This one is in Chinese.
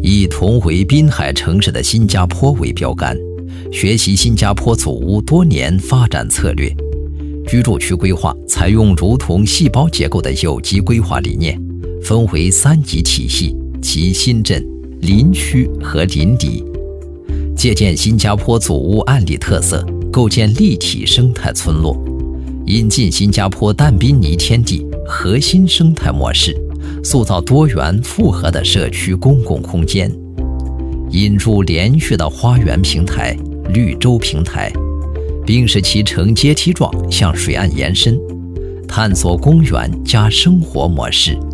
以同为滨海城市的新加坡为标杆，学习新加坡组屋多年发展策略。居住区规划采用如同细胞结构的有机规划理念，分为3级体系，即新镇、林区和邻里。借鉴新加坡组屋案例特色，构建立体生态村落，引进新加坡但宾尼天地核心生态模式，塑造多元复合的社区公共空间，引入连续的花园平台、绿洲平台，并使其呈阶梯状向水岸延伸，探索公园加生活模式。